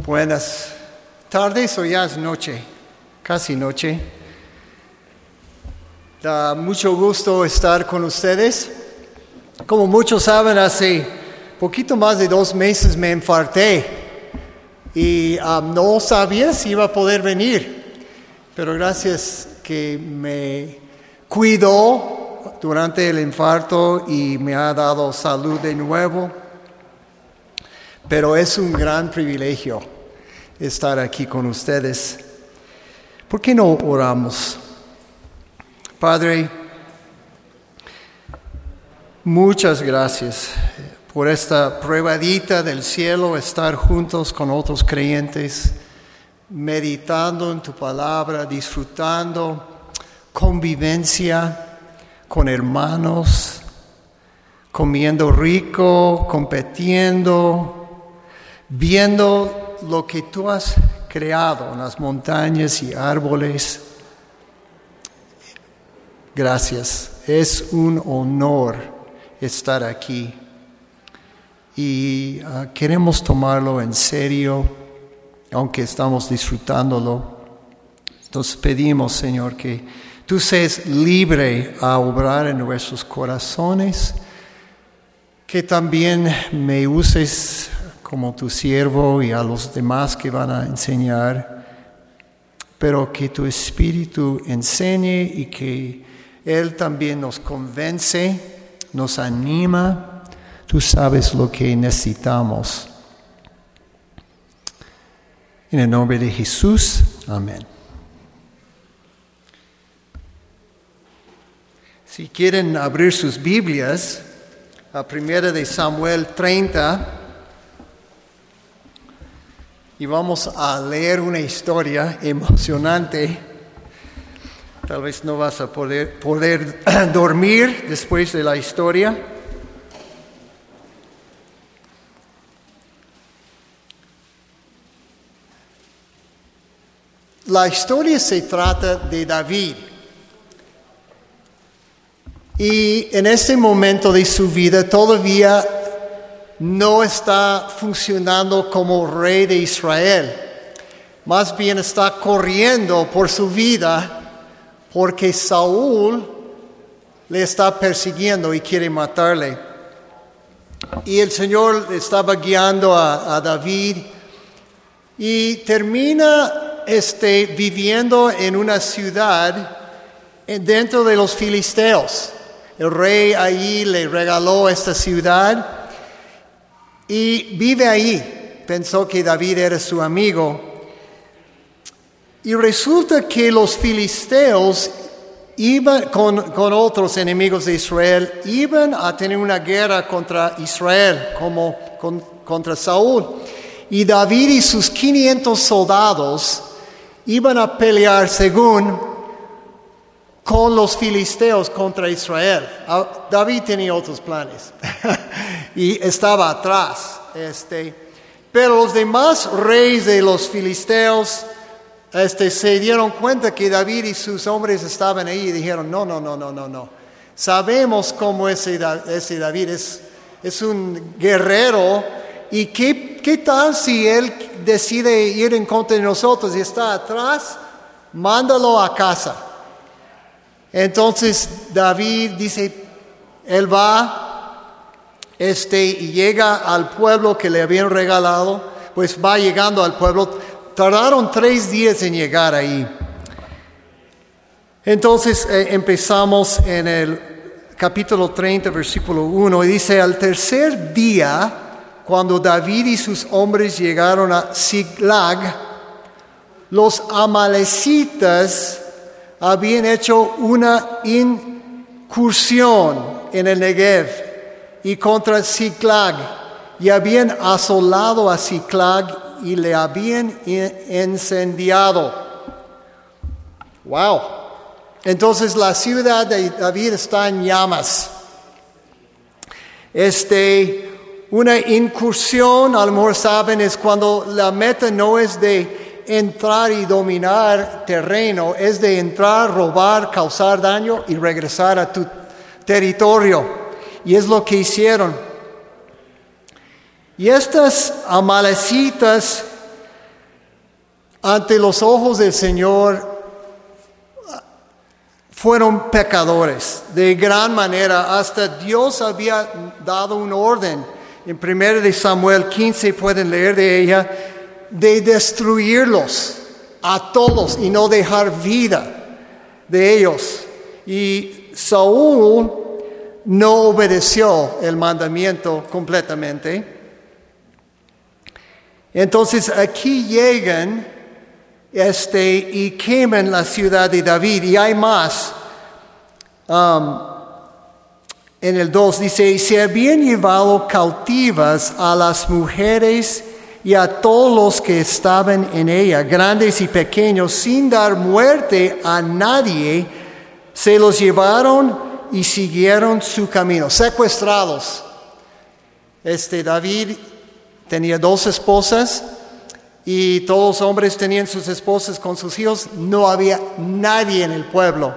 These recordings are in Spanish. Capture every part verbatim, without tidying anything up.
Buenas tardes o ya es noche, casi noche. Da mucho gusto estar con ustedes. Como muchos saben, hace poquito más de dos meses me infarté y um, no sabía si iba a poder venir, pero gracias que me cuidó durante el infarto y me ha dado salud de nuevo. Pero es un gran privilegio estar aquí con ustedes. ¿Por qué no oramos? Padre, muchas gracias por esta pruebadita del cielo, estar juntos con otros creyentes, meditando en tu palabra, disfrutando convivencia con hermanos, comiendo rico, compitiendo, viendo lo que tú has creado en las montañas y árboles. Gracias, es un honor estar aquí y uh, queremos tomarlo en serio, aunque estamos disfrutándolo. Entonces pedimos, Señor, que tú seas libre a obrar en nuestros corazones, que también me uses como tu siervo y a los demás que van a enseñar, pero que tu Espíritu enseñe y que Él también nos convence, nos anima. Tú sabes lo que necesitamos. En el nombre de Jesús, amén. Si quieren abrir sus Biblias a Primera de Samuel treinta, y vamos a leer una historia emocionante. Tal vez no vas a poder, poder dormir después de la historia. La historia se trata de David. Y en este momento de su vida todavía no está funcionando como rey de Israel. Más bien está corriendo por su vida porque Saúl le está persiguiendo y quiere matarle. Y el Señor estaba guiando a, a David y termina este, viviendo en una ciudad dentro de los filisteos. El rey allí le regaló esta ciudad y vive ahí. Pensó que David era su amigo. Y resulta que los filisteos iban con, con otros enemigos de Israel, iban a tener una guerra contra Israel, como con, contra Saúl. Y David y sus quinientos soldados iban a pelear según con los filisteos contra Israel. David tenía otros planes y estaba atrás. Este, pero los demás reyes de los filisteos este, se dieron cuenta que David y sus hombres estaban ahí y dijeron, no, no, no, no, no, no. Sabemos cómo ese, ese David es, es un guerrero y qué, qué tal si él decide ir en contra de nosotros y está atrás, mándalo a casa. Entonces David dice, él va este, y llega al pueblo que le habían regalado, pues va llegando al pueblo. Tardaron tres días en llegar ahí. Entonces eh, empezamos en el capítulo treinta, versículo uno, y dice, al tercer día, cuando David y sus hombres llegaron a Ziklag, los amalecitas habían hecho una incursión en el Negev y contra Ziklag, y habían asolado a Ziklag y le habían incendiado. Wow. Entonces la ciudad de David está en llamas. Este, una incursión, a lo mejor saben, es cuando la meta no es de entrar y dominar terreno, es de entrar, robar, causar daño y regresar a tu territorio. Y es lo que hicieron. Y estas amalecitas ante los ojos del Señor fueron pecadores de gran manera. Hasta Dios había dado un orden. En primero de Samuel quince pueden leer de ella, de destruirlos a todos y no dejar vida de ellos. Y Saúl no obedeció el mandamiento completamente. Entonces aquí llegan este, y queman la ciudad de David. Y hay más. Um, en el dos dice, y se habían llevado cautivas a las mujeres y a todos los que estaban en ella, grandes y pequeños, sin dar muerte a nadie, se los llevaron y siguieron su camino, secuestrados. Este David tenía dos esposas y todos los hombres tenían sus esposas con sus hijos. No había nadie en el pueblo.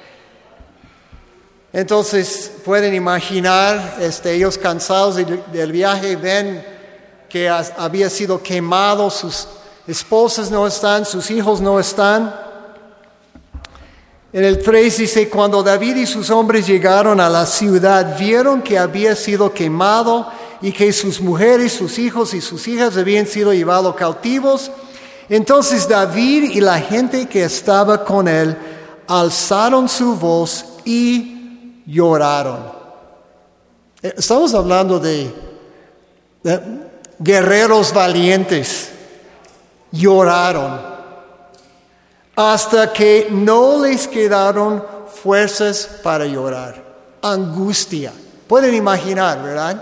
Entonces pueden imaginar, este, ellos cansados del, del viaje, ven que has, había sido quemado, sus esposas no están, sus hijos no están. En el tres dice, cuando David y sus hombres llegaron a la ciudad, vieron que había sido quemado y que sus mujeres, sus hijos y sus hijas habían sido llevados cautivos. Entonces David y la gente que estaba con él alzaron su voz y lloraron. Estamos hablando de, de guerreros valientes. Lloraron hasta que no les quedaron fuerzas para llorar. Angustia. Pueden imaginar, ¿verdad?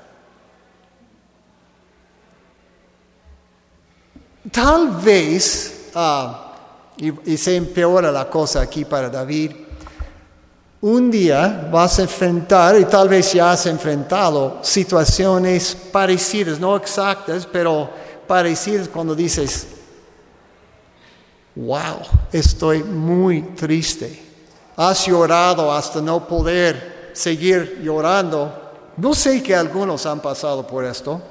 Tal vez, uh, y, y se empeora la cosa aquí para David, un día vas a enfrentar, y tal vez ya has enfrentado, situaciones parecidas, no exactas, pero parecidas cuando dices, wow, estoy muy triste. Has llorado hasta no poder seguir llorando. No sé que algunos han pasado por esto.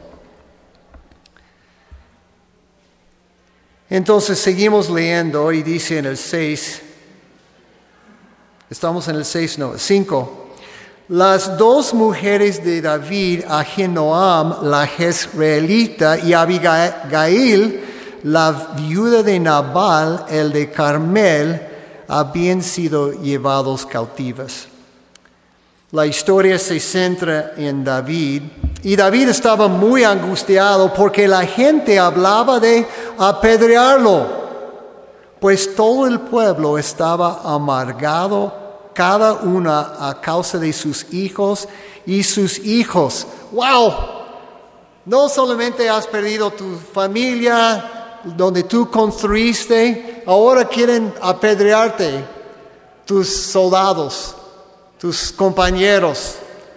Entonces seguimos leyendo y dice en el seis, estamos en el seis, no, cinco. Las dos mujeres de David, Ahinoam, la jezreelita, y Abigail, la viuda de Nabal, el de Carmel, habían sido llevados cautivas. La historia se centra en David, y David estaba muy angustiado porque la gente hablaba de apedrearlo, pues todo el pueblo estaba amargado, cada una a causa de sus hijos y sus hijos. ¡Wow! No solamente has perdido tu familia, donde tú construiste, ahora quieren apedrearte tus soldados, tus compañeros.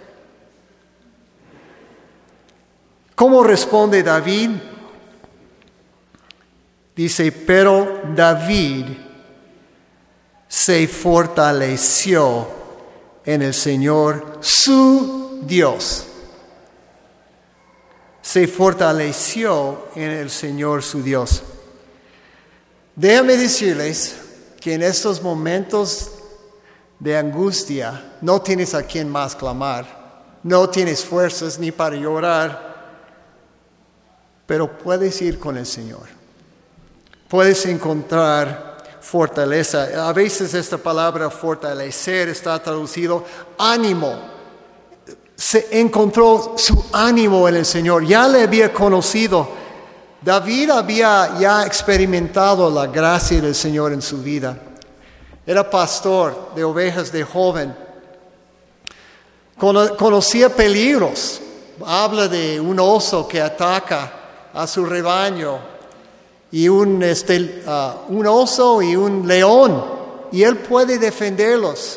¿Cómo responde David? Dice, pero David se fortaleció en el Señor su Dios. Se fortaleció en el Señor su Dios. Déjame decirles que en estos momentos de angustia no tienes a quien más clamar, no tienes fuerzas ni para llorar, pero puedes ir con el Señor. Puedes encontrar fortaleza. A veces esta palabra fortalecer está traducido ánimo. Se encontró su ánimo en el Señor. Ya le había conocido. David había ya experimentado la gracia del Señor en su vida. Era pastor de ovejas de joven. Conocía peligros. Habla de un oso que ataca a su rebaño, y un, este, uh, un oso y un león, y él puede defenderlos.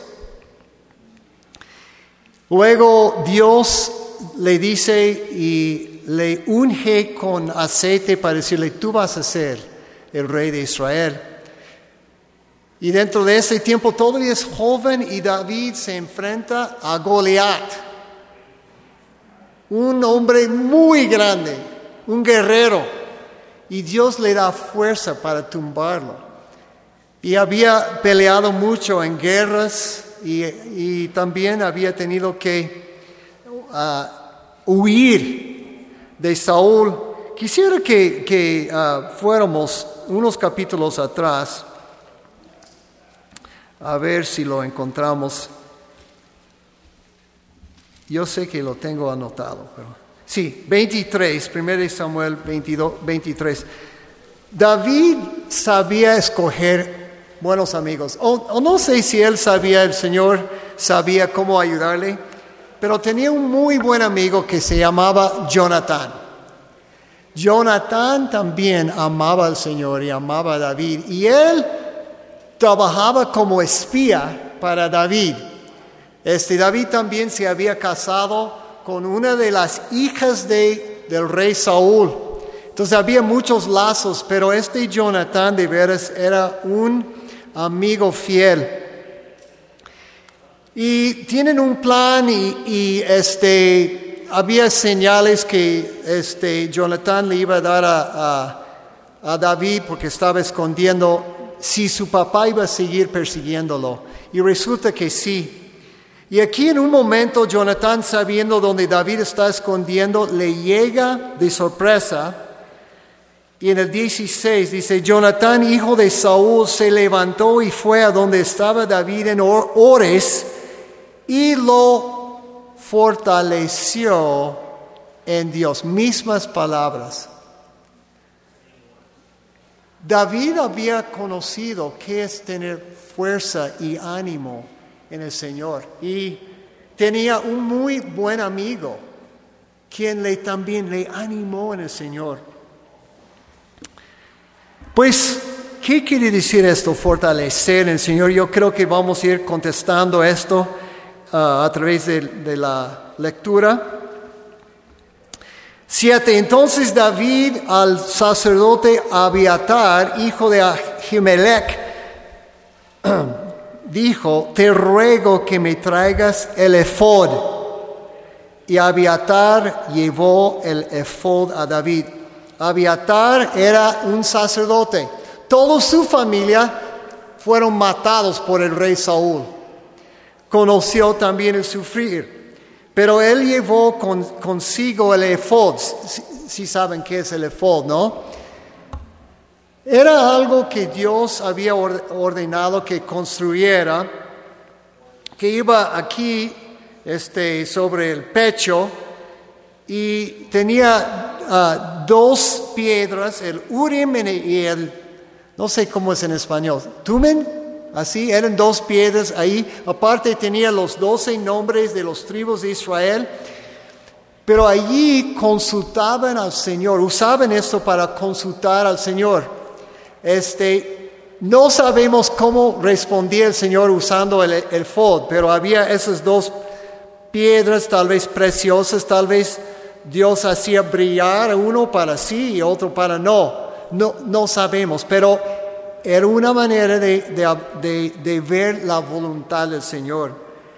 Luego Dios le dice y le unge con aceite para decirle, tú vas a ser el rey de Israel. Y dentro de ese tiempo todavía es joven, y David se enfrenta a Goliat, un hombre muy grande, un guerrero. y Dios le da fuerza para tumbarlo. Y había peleado mucho en guerras y, y también había tenido que uh, huir de Saúl. Quisiera que, que uh, fuéramos unos capítulos atrás, a ver si lo encontramos. Yo sé que lo tengo anotado, pero sí, veintitrés, primero Samuel veintidós, veintitrés. David sabía escoger buenos amigos, o, o no sé si él sabía, el Señor sabía cómo ayudarle, pero tenía un muy buen amigo que se llamaba Jonatán. Jonatán también amaba al Señor y amaba a David, y él trabajaba como espía para David. Este David también se había casado con una de las hijas de, del rey Saúl. Entonces había muchos lazos, pero este Jonatán de veras era un amigo fiel. Y tienen un plan y, y este, había señales que este, Jonatán le iba a dar a, a, a David porque estaba escondiendo si su papá iba a seguir persiguiéndolo. Y resulta que sí. Y aquí en un momento Jonatán, sabiendo dónde David está escondiendo, le llega de sorpresa. Y en el dieciséis dice, Jonatán, hijo de Saúl, se levantó y fue a donde estaba David en Ores y lo fortaleció en Dios. Mismas palabras. David había conocido qué es tener fuerza y ánimo en el Señor, y tenía un muy buen amigo quien le también le animó en el Señor. Pues, ¿qué quiere decir esto, fortalecer en el Señor? Yo creo que vamos a ir contestando esto uh, a través de, de la lectura. Siete. Entonces David al sacerdote Abiatar, hijo de Ahimelech, dijo, te ruego que me traigas el efod. Y Abiatar llevó el efod a David. Abiatar era un sacerdote. Toda su familia fueron matados por el rey Saúl. Conoció también el sufrir. Pero él llevó con, consigo el efod. Si, si saben qué es el efod, ¿no? Era algo que Dios había ordenado que construyera, que iba aquí este, sobre el pecho y tenía uh, dos piedras, el Urim y el, no sé cómo es en español, Tumen, así, eran dos piedras ahí. Aparte tenía los doce nombres de los tribus de Israel, pero allí consultaban al Señor, usaban esto para consultar al Señor. Este, no sabemos cómo respondía el Señor usando el, el efod, pero había esas dos piedras tal vez preciosas, tal vez Dios hacía brillar uno para sí y otro para no, no, no sabemos, pero era una manera de, de, de, de ver la voluntad del Señor.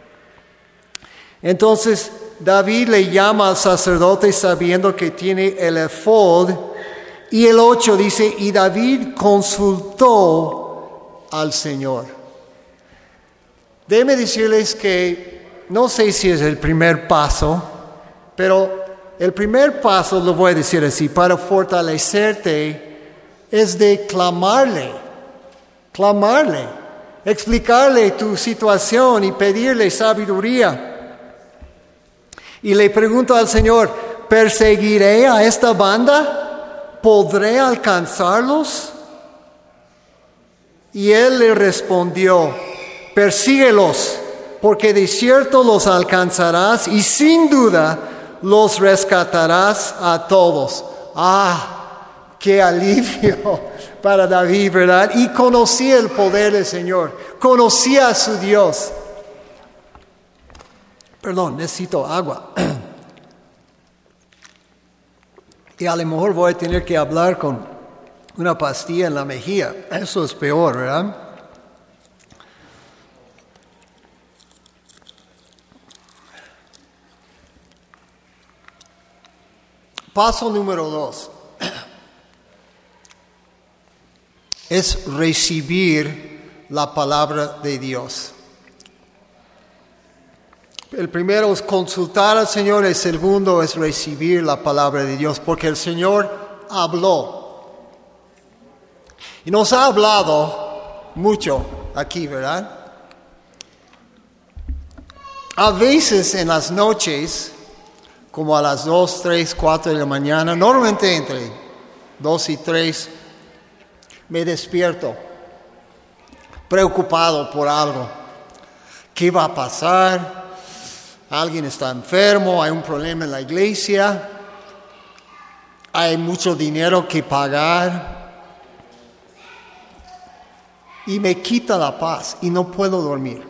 Entonces David le llama al sacerdote sabiendo que tiene el efod. Y el ocho dice, y David consultó al Señor. Déjenme decirles que no sé si es el primer paso, pero el primer paso, lo voy a decir así, para fortalecerte es de clamarle, clamarle, explicarle tu situación y pedirle sabiduría. Y le pregunto al Señor, ¿perseguiré a esta banda? ¿Podré alcanzarlos? Y él le respondió, persíguelos, porque de cierto los alcanzarás y sin duda los rescatarás a todos. Ah, qué alivio para David, ¿verdad? Y conocía el poder del Señor, conocía a su Dios. Perdón, necesito agua. Y a lo mejor voy a tener que hablar con una pastilla en la mejilla. Eso es peor, ¿verdad? Paso número dos. es recibir la palabra de Dios. El primero es consultar al Señor, el segundo es recibir la palabra de Dios, porque el Señor habló. Y nos ha hablado mucho aquí, ¿verdad? A veces en las noches, como a las dos, tres, cuatro de la mañana, normalmente entre dos y tres, me despierto preocupado por algo. ¿Qué va a pasar? Alguien está enfermo, hay un problema en la iglesia, hay mucho dinero que pagar y me quita la paz y no puedo dormir.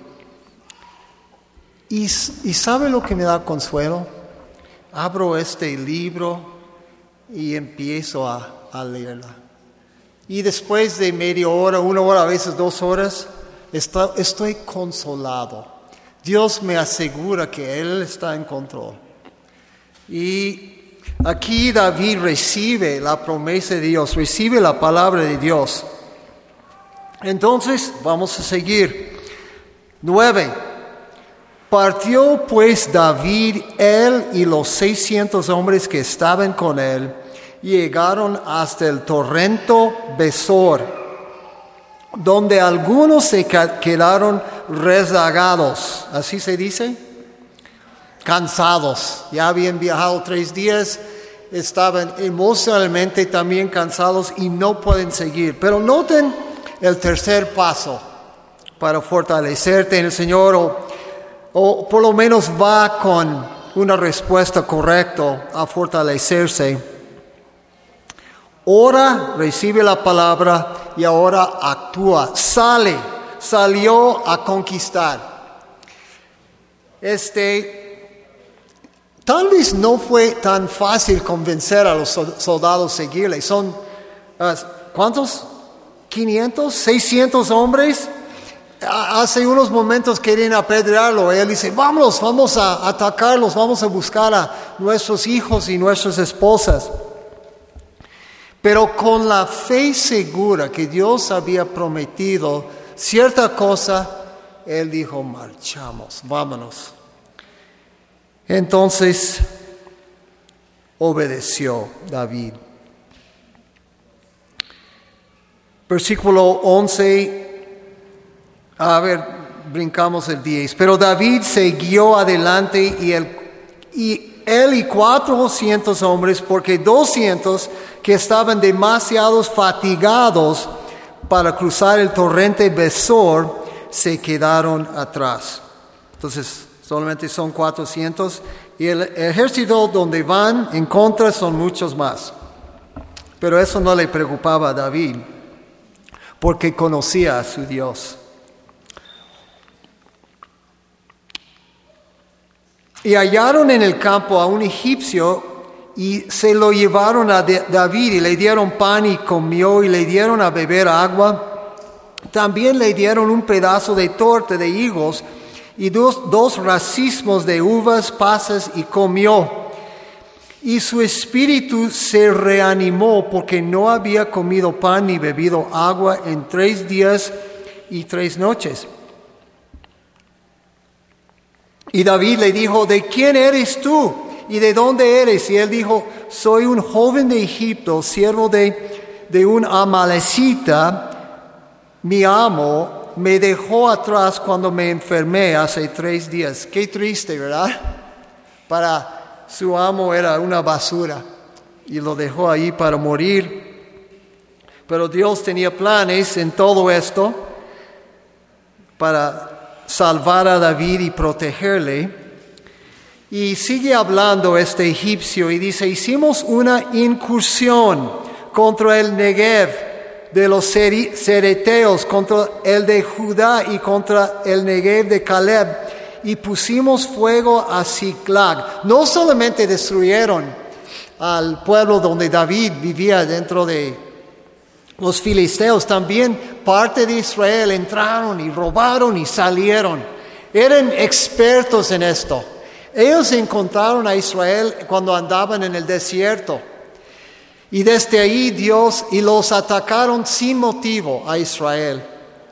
¿Y, y sabe lo que me da consuelo? Abro este libro y empiezo a, a leerla. Y después de media hora, una hora, a veces dos horas, está, estoy consolado. Dios me asegura que Él está en control. Y aquí David recibe la promesa de Dios, recibe la palabra de Dios. Entonces, vamos a seguir. Nueve. Partió pues David, él y los seiscientos hombres que estaban con él, y llegaron hasta el torrente Besor, donde algunos se quedaron rezagados, así se dice, cansados. Ya habían viajado tres días, estaban emocionalmente también cansados y no pueden seguir. Pero noten el tercer paso para fortalecerte en el Señor, o o por lo menos va con una respuesta correcta a fortalecerse. Ora, recibe la palabra y ahora actúa. Sale, salió a conquistar. Este, tal vez no fue tan fácil convencer a los soldados a seguirle. Son, uh, ¿cuántos? ¿quinientos? ¿seiscientos hombres? Hace unos momentos querían apedrearlo. Él dice, vámonos, vamos a atacarlos, vamos a buscar a nuestros hijos y nuestras esposas. Pero con la fe segura que Dios había prometido cierta cosa, Él dijo, marchamos, vámonos. Entonces, obedeció David. Versículo once. A ver, brincamos el diez. Pero David siguió adelante y él y, él y cuatrocientos hombres, porque doscientos que estaban demasiado fatigados para cruzar el torrente Besor, se quedaron atrás. Entonces, solamente son cuatrocientos y el ejército donde van en contra son muchos más. Pero eso no le preocupaba a David, porque conocía a su Dios. Y hallaron en el campo a un egipcio y se lo llevaron a David y le dieron pan y comió y le dieron a beber agua. También le dieron un pedazo de torta de higos y dos, dos racimos de uvas pasas y comió. Y su espíritu se reanimó porque no había comido pan ni bebido agua en tres días y tres noches. Y David le dijo, ¿de quién eres tú? ¿Y de dónde eres? Y él dijo, soy un joven de Egipto, siervo de, de un amalecita. Mi amo me dejó atrás cuando me enfermé hace tres días. Qué triste, ¿verdad? Para su amo era una basura y lo dejó ahí para morir. Pero Dios tenía planes en todo esto para salvar a David y protegerle. Y sigue hablando este egipcio y dice, hicimos una incursión contra el Negev de los cereteos, contra el de Judá y contra el Negev de Caleb, y pusimos fuego a Ziklag. No solamente destruyeron al pueblo donde David vivía dentro de los filisteos, también parte de Israel entraron y robaron y salieron. Eran expertos en esto. Ellos encontraron a Israel cuando andaban en el desierto. Y desde ahí Dios, y los atacaron sin motivo a Israel.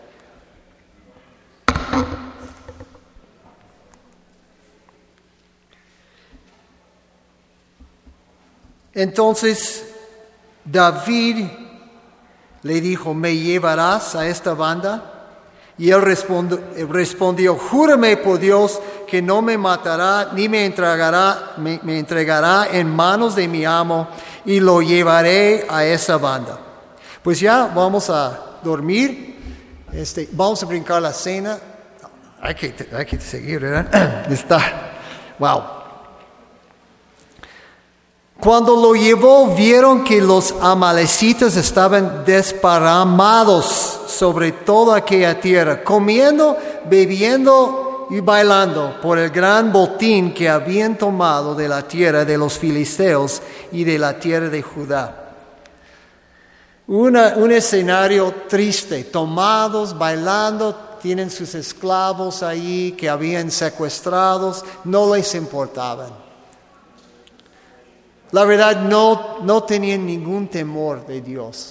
Entonces David le dijo, ¿me llevarás a esta banda? Y él respondió, respondió, júrame por Dios que no me matará ni me entregará, me, me entregará en manos de mi amo y lo llevaré a esa banda. Pues ya vamos a dormir, este, vamos a brincar la cena. Hay que, hay que seguir, ¿verdad? Está, wow. Cuando lo llevó, vieron que los amalecitas estaban desparramados sobre toda aquella tierra, comiendo, bebiendo y bailando por el gran botín que habían tomado de la tierra de los filisteos y de la tierra de Judá. Una, un escenario triste, tomados, bailando, tienen sus esclavos ahí que habían secuestrados, no les importaban. La verdad, no, no tenían ningún temor de Dios.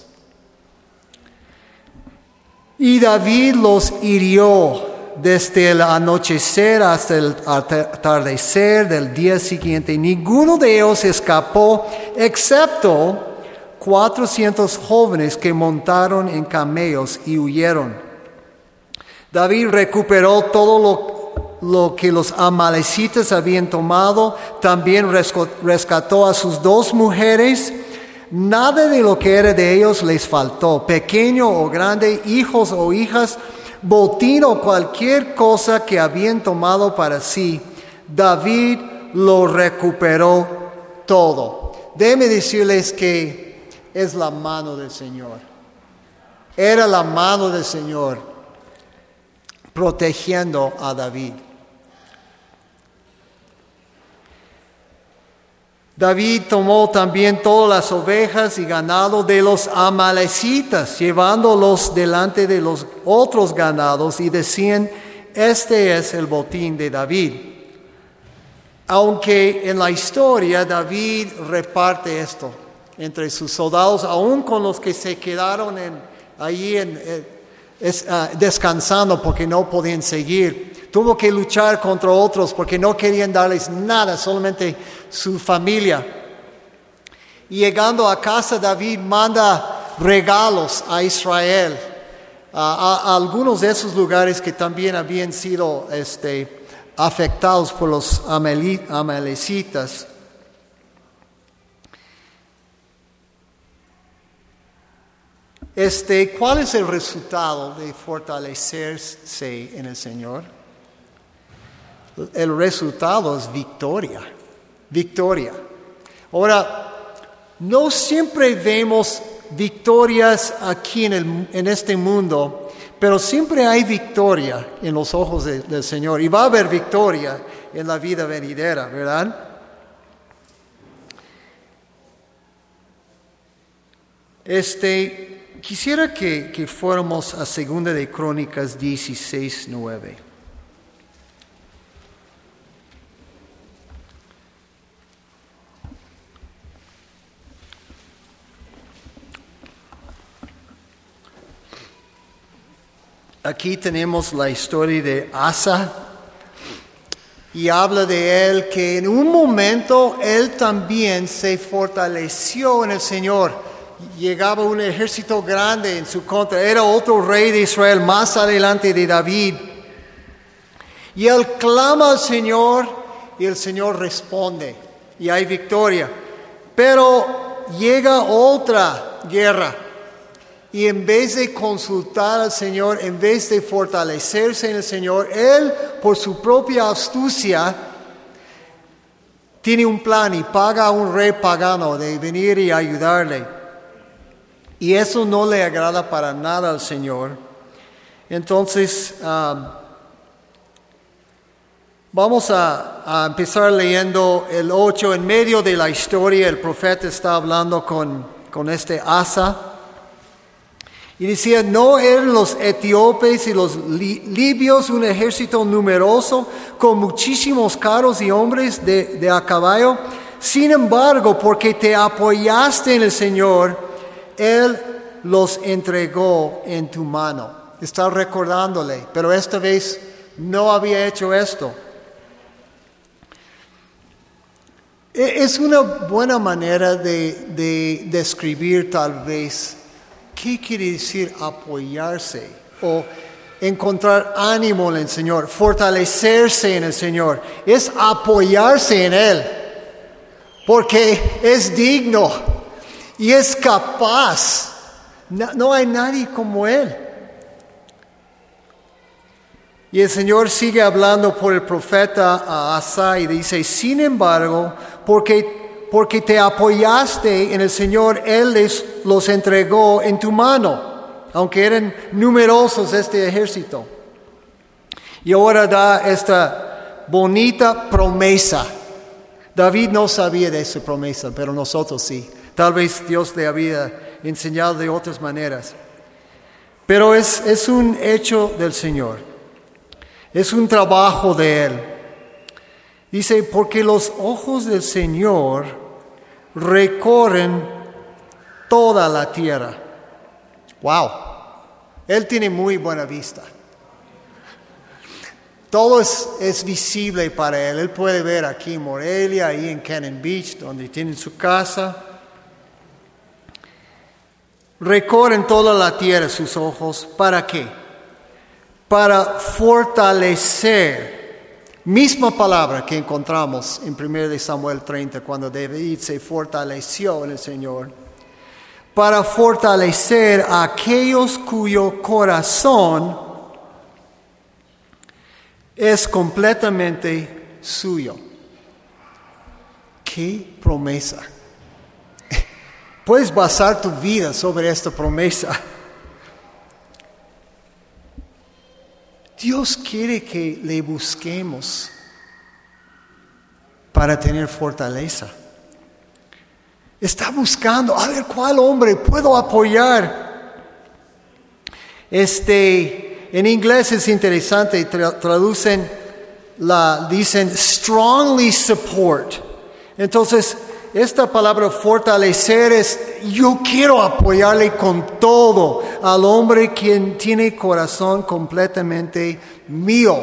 Y David los hirió desde el anochecer hasta el atardecer del día siguiente. Ninguno de ellos escapó, excepto cuatrocientos jóvenes que montaron en camellos y huyeron. David recuperó todo lo Lo que los amalecitas habían tomado, también rescató a sus dos mujeres. Nada de lo que era de ellos les faltó, pequeño o grande, hijos o hijas, botín o cualquier cosa que habían tomado para sí. David lo recuperó todo. Déjenme decirles que es la mano del Señor. Era la mano del Señor protegiendo a David. David tomó también todas las ovejas y ganado de los amalecitas, llevándolos delante de los otros ganados, y decían, este es el botín de David. Aunque en la historia David reparte esto entre sus soldados, aún con los que se quedaron en, allí en, es, uh, descansando porque no podían seguir. Tuvo que luchar contra otros porque no querían darles nada, solamente su familia. Y llegando a casa, David manda regalos a Israel, a, a, a algunos de esos lugares que también habían sido este, afectados por los amalecitas. Este, ¿cuál es el resultado de fortalecerse en el Señor? El resultado es victoria, victoria. Ahora, no siempre vemos victorias aquí en, el, en este mundo, pero siempre hay victoria en los ojos de, del Señor. Y va a haber victoria en la vida venidera, ¿verdad? Este, quisiera que, que fuéramos a Segunda de Crónicas dieciséis, nueve. Aquí tenemos la historia de Asa y habla de él que en un momento él también se fortaleció en el Señor. Llegaba un ejército grande en su contra, era otro rey de Israel más adelante de David. Y él clama al Señor y el Señor responde y hay victoria. Pero llega otra guerra. Y en vez de consultar al Señor, en vez de fortalecerse en el Señor, él, por su propia astucia, tiene un plan y paga a un rey pagano de venir y ayudarle. Y eso no le agrada para nada al Señor. Entonces, um, vamos a, a empezar leyendo el ocho. En medio de la historia, el profeta está hablando con, con este Asa. Y decía, ¿no eran los etíopes y los li- libios un ejército numeroso con muchísimos carros y hombres de, de a caballo? sin embargo, porque te apoyaste en el Señor, Él los entregó en tu mano. Está recordándole, pero esta vez no había hecho esto. Es una buena manera de, de describir tal vez qué quiere decir apoyarse o encontrar ánimo en el Señor, fortalecerse en el Señor. Es apoyarse en Él, porque es digno y es capaz. No, no hay nadie como Él. Y el Señor sigue hablando por el profeta a Asa y dice, sin embargo, porque, porque te apoyaste en el Señor, Él les los entregó en tu mano, aunque eran numerosos este ejército. Y ahora da esta bonita promesa. David no sabía de esa promesa, pero nosotros sí. Tal vez Dios le había enseñado de otras maneras. Pero es, es un hecho del Señor. Es un trabajo de Él. Dice, porque los ojos del Señor recorren toda la tierra. Wow. Él tiene muy buena vista. Todo es, es visible para Él. Él puede ver aquí en Morelia, ahí en Cannon Beach, donde tienen su casa. Recorren toda la tierra sus ojos. ¿Para qué? Para fortalecer, misma palabra que encontramos en primero de Samuel treinta, cuando David se fortaleció en el Señor, para fortalecer a aquellos cuyo corazón es completamente suyo. ¡Qué promesa! Puedes basar tu vida sobre esta promesa. Dios quiere que le busquemos para tener fortaleza. Está buscando, a ver, ¿cuál hombre puedo apoyar? Este, en inglés es interesante, tra- traducen, la, dicen strongly support. Entonces, esta palabra fortalecer es, yo quiero apoyarle con todo al hombre quien tiene corazón completamente mío.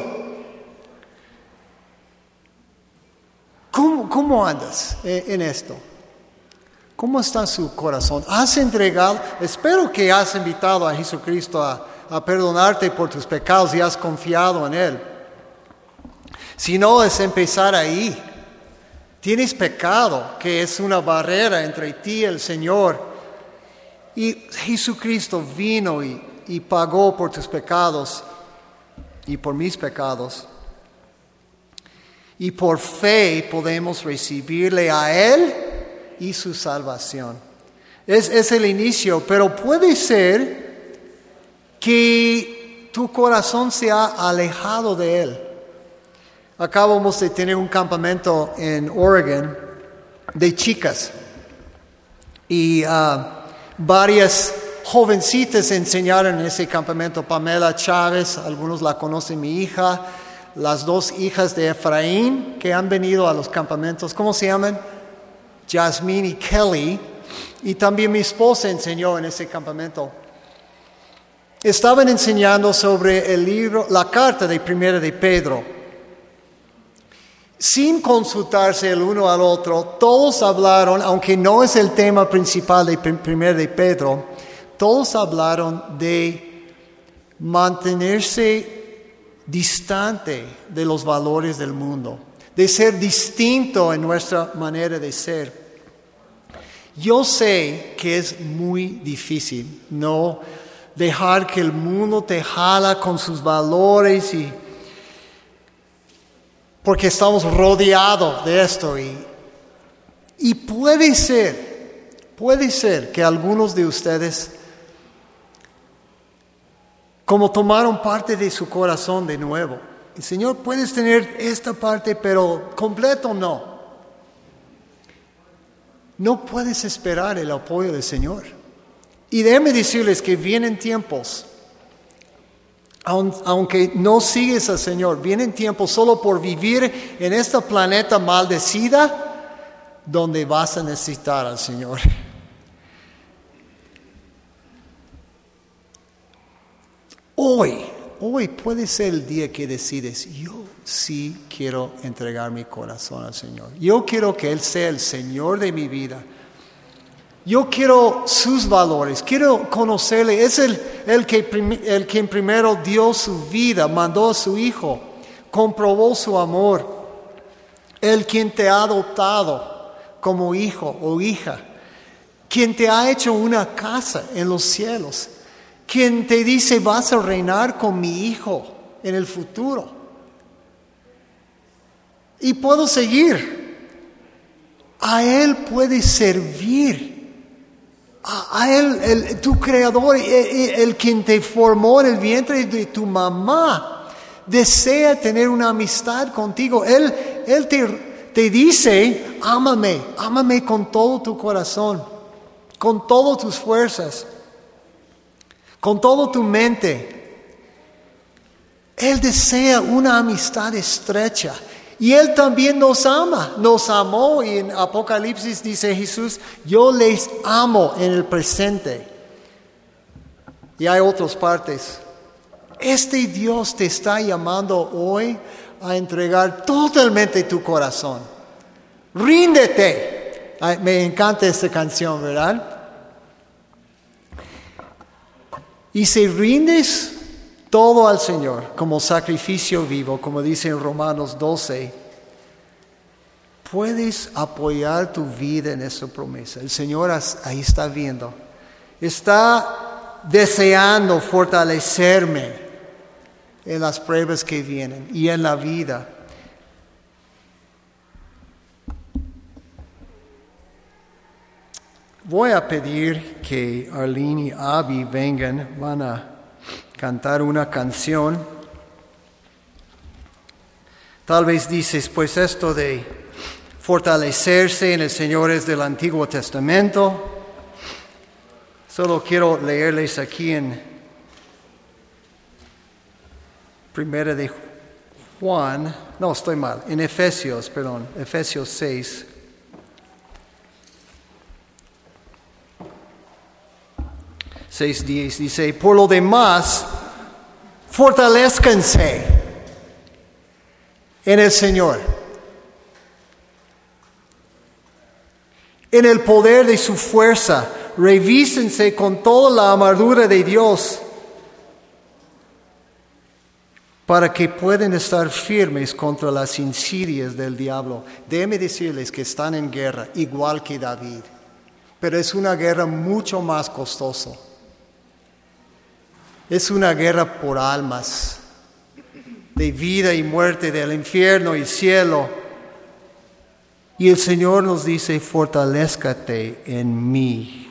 ¿Cómo, cómo andas en esto? ¿Cómo está su corazón? ¿Has entregado? Espero que has invitado a Jesucristo a, a perdonarte por tus pecados y has confiado en Él. Si no, es empezar ahí. Tienes pecado, que es una barrera entre ti y el Señor. Y Jesucristo vino y, y pagó por tus pecados y por mis pecados. Y por fe podemos recibirle a Él y su salvación. Es, es el inicio, pero puede ser que tu corazón se ha alejado de Él. Acabamos de tener un campamento en Oregon de chicas y uh, varias jovencitas enseñaron en ese campamento. Pamela Chávez, algunos la conocen, mi hija, las dos hijas de Efraín que han venido a los campamentos, ¿cómo se llaman? Jasmine y Kelly, y también mi esposa enseñó en ese campamento. Estaban enseñando sobre el libro, la carta de Primera de Pedro. Sin consultarse el uno al otro, todos hablaron, aunque no es el tema principal de Primera de Pedro, todos hablaron de mantenerse distante de los valores del mundo, de ser distinto en nuestra manera de ser. Yo sé que es muy difícil no dejar que el mundo te jala con sus valores y porque estamos rodeados de esto y, y puede ser, puede ser que algunos de ustedes, como tomaron parte de su corazón de nuevo, el Señor, puedes tener esta parte, pero completo no. No puedes esperar el apoyo del Señor. Y déjenme decirles que vienen tiempos, aunque no sigues al Señor, vienen tiempos solo por vivir en esta planeta maldecida, donde vas a necesitar al Señor. Hoy, hoy puede ser el día que decides, yo sí quiero entregar mi corazón al Señor. Yo quiero que Él sea el Señor de mi vida. Yo quiero sus valores, quiero conocerle. Es el, el, que, el quien primero dio su vida, mandó a su Hijo, comprobó su amor. El quien te ha adoptado como hijo o hija, quien te ha hecho una casa en los cielos, quien te dice vas a reinar con mi Hijo en el futuro. Y puedo seguir. A Él puedes servir. A, a Él, el, tu Creador, el, el quien te formó en el vientre de tu mamá, desea tener una amistad contigo. Él, él te, te dice, ámame, ámame con todo tu corazón, con todas tus fuerzas, con toda tu mente. Él desea una amistad estrecha. Y Él también nos ama, nos amó. Y en Apocalipsis dice Jesús, yo les amo en el presente. Y hay otras partes. Este Dios te está llamando hoy a entregar totalmente tu corazón. Ríndete. Ay, me encanta esta canción, ¿verdad? Y si rindes todo al Señor como sacrificio vivo, como dice en Romanos doce, puedes apoyar tu vida en esa promesa. El Señor ahí está viendo. Está deseando fortalecerme en las pruebas que vienen y en la vida. Voy a pedir que Arlene y Abby vengan, van a cantar una canción. Tal vez dices, pues esto de fortalecerse en el Señor es del Antiguo Testamento. Solo quiero leerles aquí en Primera de Juan, no, estoy mal, en Efesios, perdón, Efesios seis. seis diez dice, por lo demás, fortalezcanse en el Señor, en el poder de su fuerza, revístense con toda la armadura de Dios, para que puedan estar firmes contra las insidias del diablo. Déjenme decirles que están en guerra, igual que David, pero es una guerra mucho más costosa. Es una guerra por almas, de vida y muerte, del infierno y cielo. Y el Señor nos dice, fortalézcate en mí.